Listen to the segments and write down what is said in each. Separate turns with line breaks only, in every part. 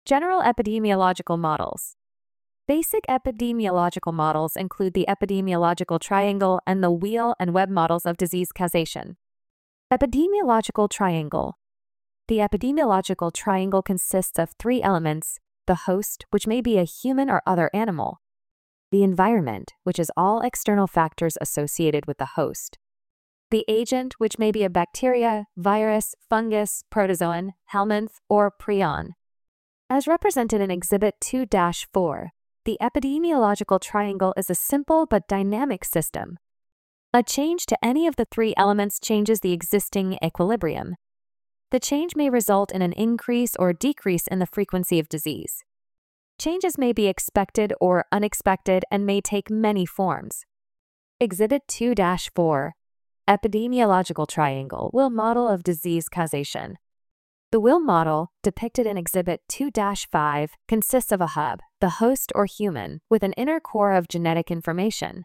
General epidemiological models. Basic epidemiological models include the epidemiological triangle and the wheel and web models of disease causation. Epidemiological triangle. The epidemiological triangle consists of three elements: the host, which may be a human or other animal; the environment, which is all external factors associated with the host; the agent, which may be a bacteria, virus, fungus, protozoan, helminth, or prion. As represented in Exhibit 2-4, the epidemiological triangle is a simple but dynamic system. A change to any of the three elements changes the existing equilibrium. The change may result in an increase or decrease in the frequency of disease. Changes may be expected or unexpected and may take many forms. Exhibit 2-4, Epidemiological Triangle, Will Model of Disease Causation. The Will model, depicted in Exhibit 2-5, consists of a hub, the host or human, with an inner core of genetic information.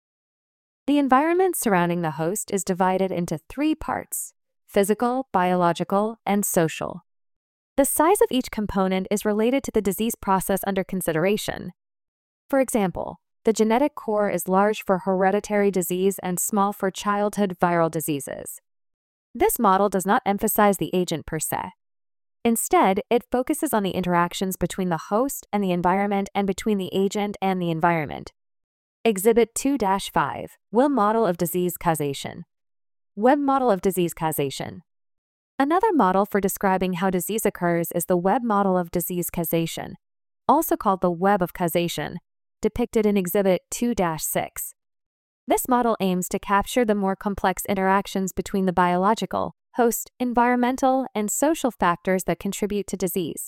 The environment surrounding the host is divided into three parts: physical, biological, and social. The size of each component is related to the disease process under consideration. For example, the genetic core is large for hereditary disease and small for childhood viral diseases. This model does not emphasize the agent per se. Instead, it focuses on the interactions between the host and the environment and between the agent and the environment. Exhibit 2-5, Will Model of Disease Causation. Web model of disease causation. Another model for describing how disease occurs is the web model of disease causation, also called the web of causation, depicted in Exhibit 2-6. This model aims to capture the more complex interactions between the biological, host, environmental, and social factors that contribute to disease.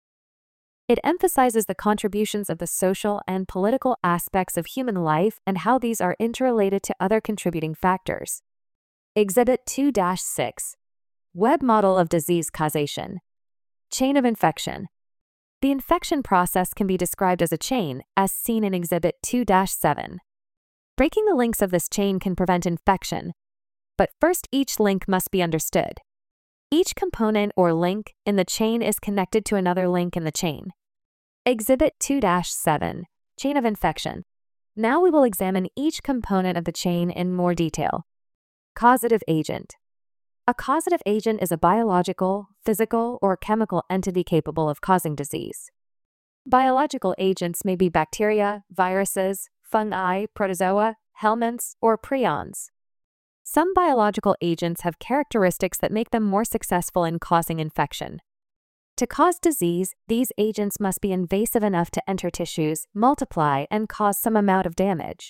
It emphasizes the contributions of the social and political aspects of human life and how these are interrelated to other contributing factors. Exhibit 2-6, Web Model of Disease Causation. Chain of infection. The infection process can be described as a chain, as seen in Exhibit 2-7. Breaking the links of this chain can prevent infection, but first each link must be understood. Each component or link in the chain is connected to another link in the chain. Exhibit 2-7, Chain of infection. Now we will examine each component of the chain in more detail. Causative agent. A causative agent is a biological, physical, or chemical entity capable of causing disease. Biological agents may be bacteria, viruses, fungi, protozoa, helminths, or prions. Some biological agents have characteristics that make them more successful in causing infection. To cause disease, these agents must be invasive enough to enter tissues, multiply, and cause some amount of damage.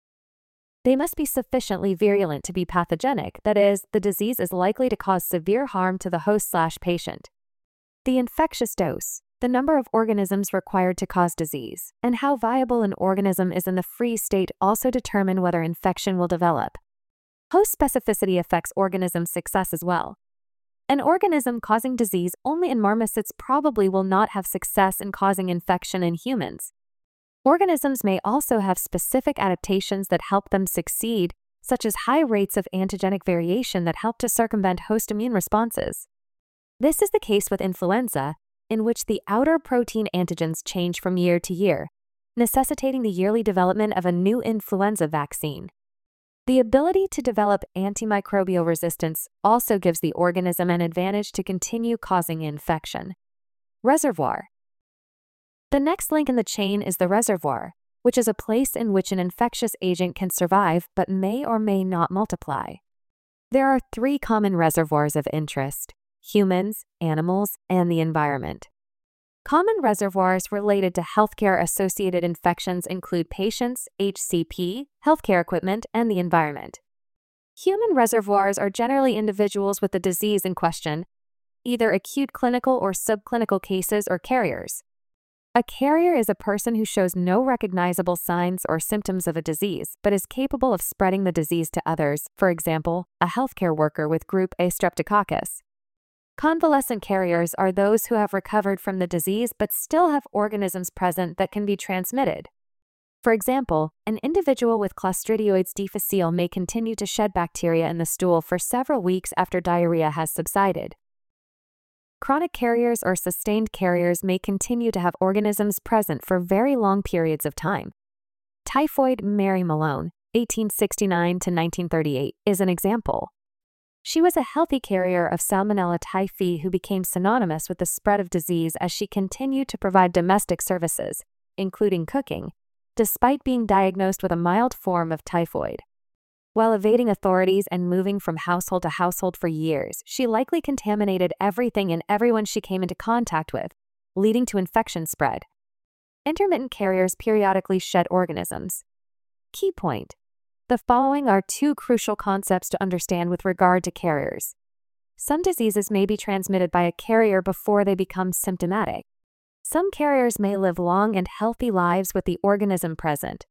They must be sufficiently virulent to be pathogenic, that is, the disease is likely to cause severe harm to the host/patient. The infectious dose, the number of organisms required to cause disease, and how viable an organism is in the free state also determine whether infection will develop. Host specificity affects organism success as well. An organism causing disease only in marmosets probably will not have success in causing infection in humans. Organisms may also have specific adaptations that help them succeed, such as high rates of antigenic variation that help to circumvent host immune responses. This is the case with influenza, in which the outer protein antigens change from year to year, necessitating the yearly development of a new influenza vaccine. The ability to develop antimicrobial resistance also gives the organism an advantage to continue causing infection. Reservoir. The next link in the chain is the reservoir, which is a place in which an infectious agent can survive but may or may not multiply. There are three common reservoirs of interest: humans, animals, and the environment. Common reservoirs related to healthcare-associated infections include patients, HCP, healthcare equipment, and the environment. Human reservoirs are generally individuals with the disease in question, either acute clinical or subclinical cases or carriers. A carrier is a person who shows no recognizable signs or symptoms of a disease, but is capable of spreading the disease to others, for example, a healthcare worker with group A streptococcus. Convalescent carriers are those who have recovered from the disease but still have organisms present that can be transmitted. For example, an individual with Clostridioides difficile may continue to shed bacteria in the stool for several weeks after diarrhea has subsided. Chronic carriers or sustained carriers may continue to have organisms present for very long periods of time. Typhoid Mary Malone, 1869 to 1938, is an example. She was a healthy carrier of Salmonella typhi who became synonymous with the spread of disease as she continued to provide domestic services, including cooking, despite being diagnosed with a mild form of typhoid. While evading authorities and moving from household to household for years, she likely contaminated everything and everyone she came into contact with, leading to infection spread. Intermittent carriers periodically shed organisms. Key point: the following are two crucial concepts to understand with regard to carriers. Some diseases may be transmitted by a carrier before they become symptomatic. Some carriers may live long and healthy lives with the organism present.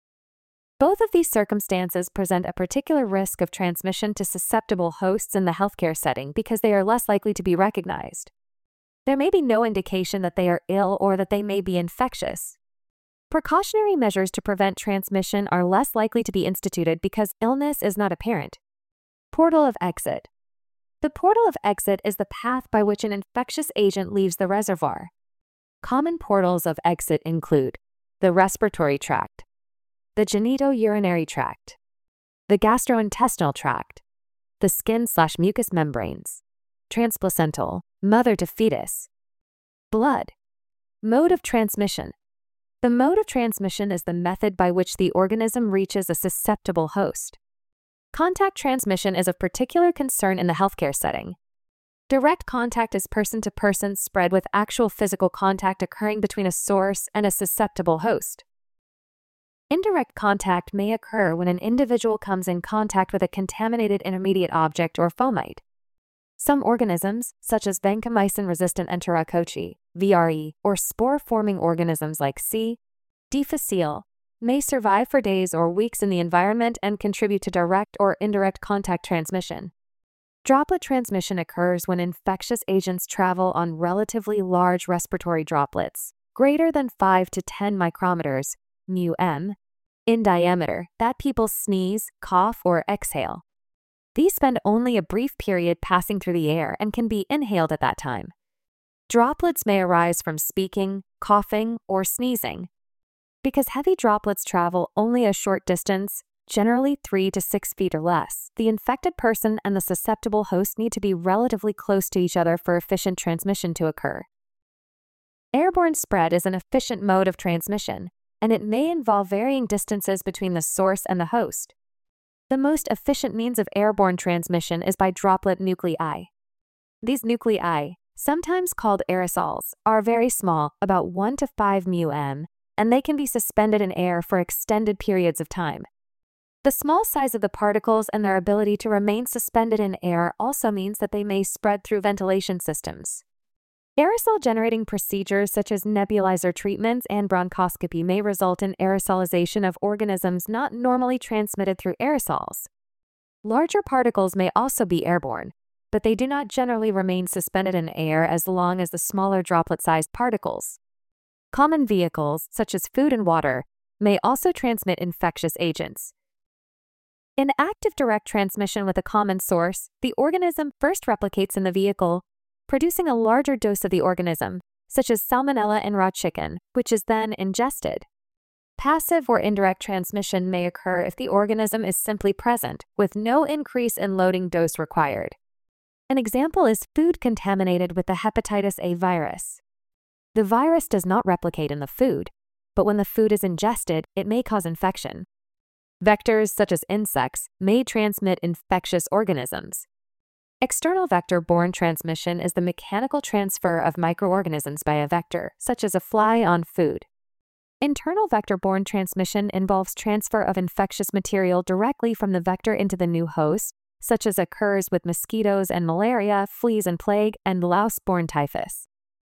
Both of these circumstances present a particular risk of transmission to susceptible hosts in the healthcare setting because they are less likely to be recognized. There may be no indication that they are ill or that they may be infectious. Precautionary measures to prevent transmission are less likely to be instituted because illness is not apparent. Portal of exit. The portal of exit is the path by which an infectious agent leaves the reservoir. Common portals of exit include the respiratory tract, the genitourinary tract, the gastrointestinal tract, the skin/mucous membranes, transplacental, mother to fetus. Blood. Mode of transmission. The mode of transmission is the method by which the organism reaches a susceptible host. Contact transmission is of particular concern in the healthcare setting. Direct contact is person-to-person spread with actual physical contact occurring between a source and a susceptible host. Indirect contact may occur when an individual comes in contact with a contaminated intermediate object or fomite. Some organisms, such as vancomycin-resistant Enterococci, VRE, or spore-forming organisms like C. difficile, may survive for days or weeks in the environment and contribute to direct or indirect contact transmission. Droplet transmission occurs when infectious agents travel on relatively large respiratory droplets, greater than 5 to 10 micrometers, μm, in diameter, that people sneeze, cough, or exhale. These spend only a brief period passing through the air and can be inhaled at that time. Droplets may arise from speaking, coughing, or sneezing. Because heavy droplets travel only a short distance, generally 3 to 6 feet or less, the infected person and the susceptible host need to be relatively close to each other for efficient transmission to occur. Airborne spread is an efficient mode of transmission, and it may involve varying distances between the source and the host. The most efficient means of airborne transmission is by droplet nuclei. These nuclei, sometimes called aerosols, are very small, about 1 to 5 μm, and they can be suspended in air for extended periods of time. The small size of the particles and their ability to remain suspended in air also means that they may spread through ventilation systems. Aerosol-generating procedures such as nebulizer treatments and bronchoscopy may result in aerosolization of organisms not normally transmitted through aerosols. Larger particles may also be airborne, but they do not generally remain suspended in air as long as the smaller droplet-sized particles. Common vehicles, such as food and water, may also transmit infectious agents. In active direct transmission with a common source, the organism first replicates in the vehicle, producing a larger dose of the organism, such as Salmonella in raw chicken, which is then ingested. Passive or indirect transmission may occur if the organism is simply present, with no increase in loading dose required. An example is food contaminated with the hepatitis A virus. The virus does not replicate in the food, but when the food is ingested, it may cause infection. Vectors such as insects may transmit infectious organisms. External vector-borne transmission is the mechanical transfer of microorganisms by a vector, such as a fly on food. Internal vector-borne transmission involves transfer of infectious material directly from the vector into the new host, such as occurs with mosquitoes and malaria, fleas and plague, and louse-borne typhus.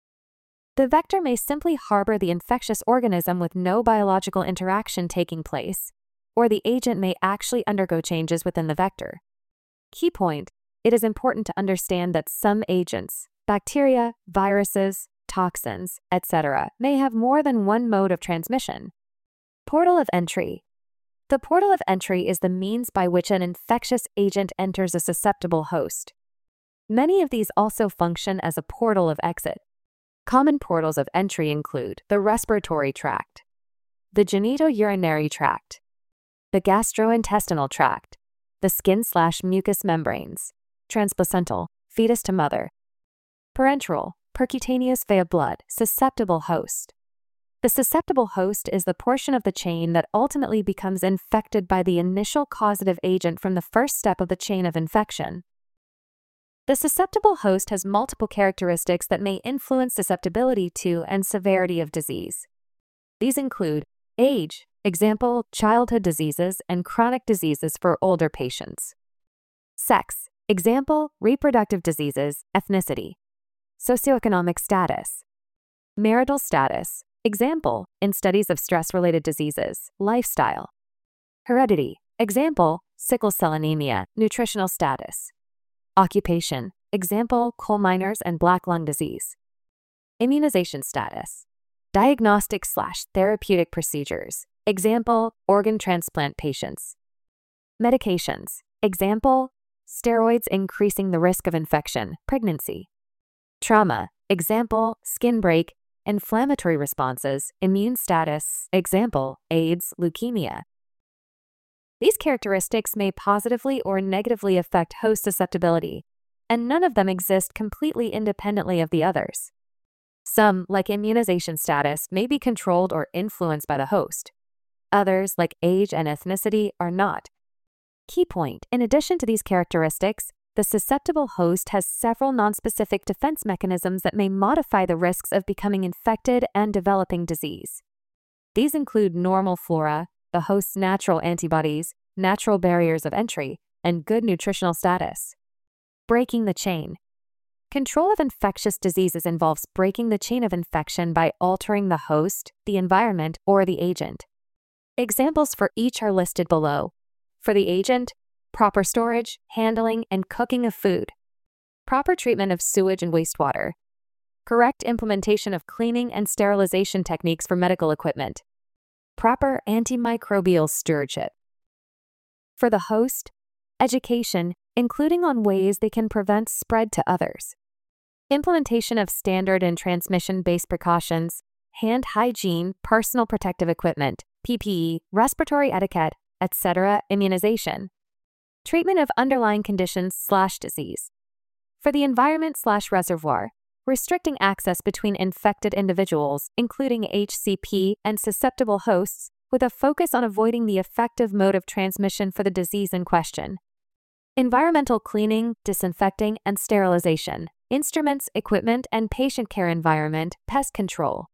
The vector may simply harbor the infectious organism with no biological interaction taking place, or the agent may actually undergo changes within the vector. Key point: it is important to understand that some agents, bacteria, viruses, toxins, etc., may have more than one mode of transmission. Portal of entry. The portal of entry is the means by which an infectious agent enters a susceptible host. Many of these also function as a portal of exit. Common portals of entry include the respiratory tract, the genitourinary tract, the gastrointestinal tract, the skin/mucous membranes, transplacental, fetus to mother, parenteral, percutaneous via blood, susceptible host. The susceptible host is the portion of the chain that ultimately becomes infected by the initial causative agent from the first step of the chain of infection. The susceptible host has multiple characteristics that may influence susceptibility to and severity of disease. These include age, example, childhood diseases and chronic diseases for older patients. Sex, example, reproductive diseases, ethnicity. Socioeconomic status. Marital status, example, in studies of stress-related diseases, lifestyle. Heredity, example, sickle cell anemia, nutritional status. Occupation, example, coal miners and black lung disease. Immunization status. Diagnostic/therapeutic procedures, example, organ transplant patients. Medications, example, steroids increasing the risk of infection, pregnancy. Trauma, example, skin break, inflammatory responses, immune status, example, AIDS, leukemia. These characteristics may positively or negatively affect host susceptibility, and none of them exist completely independently of the others. Some, like immunization status, may be controlled or influenced by the host. Others, like age and ethnicity, are not. Key point: in addition to these characteristics, the susceptible host has several nonspecific defense mechanisms that may modify the risks of becoming infected and developing disease. These include normal flora, the host's natural antibodies, natural barriers of entry, and good nutritional status. Breaking the chain. Control of infectious diseases involves breaking the chain of infection by altering the host, the environment, or the agent. Examples for each are listed below. For the agent, proper storage, handling, and cooking of food. Proper treatment of sewage and wastewater. Correct implementation of cleaning and sterilization techniques for medical equipment. Proper antimicrobial stewardship. For the host, education, including on ways they can prevent spread to others. Implementation of standard and transmission-based precautions, hand hygiene, personal protective equipment, PPE, respiratory etiquette, etc., immunization. Treatment of underlying conditions/disease. For the environment/reservoir, restricting access between infected individuals, including HCP and susceptible hosts, with a focus on avoiding the effective mode of transmission for the disease in question. Environmental cleaning, disinfecting, and sterilization, instruments, equipment, and patient care environment, pest control.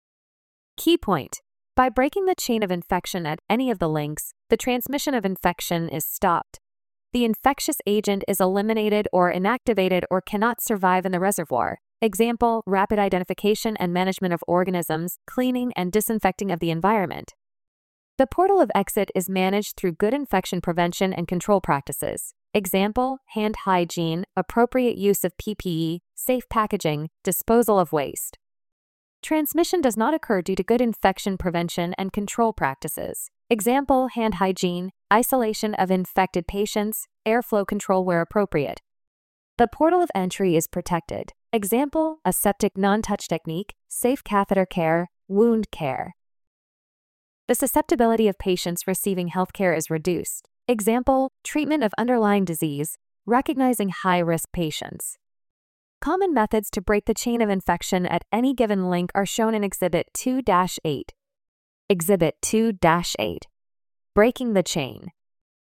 Key point: by breaking the chain of infection at any of the links, the transmission of infection is stopped. The infectious agent is eliminated or inactivated or cannot survive in the reservoir. Example, rapid identification and management of organisms, cleaning and disinfecting of the environment. The portal of exit is managed through good infection prevention and control practices. Example, hand hygiene, appropriate use of PPE, safe packaging, disposal of waste. Transmission does not occur due to good infection prevention and control practices. Example, hand hygiene, isolation of infected patients, airflow control where appropriate. The portal of entry is protected. Example, aseptic non-touch technique, safe catheter care, wound care. The susceptibility of patients receiving healthcare is reduced. Example, treatment of underlying disease, recognizing high-risk patients. Common methods to break the chain of infection at any given link are shown in Exhibit 2-8. Exhibit 2-8. Breaking the chain.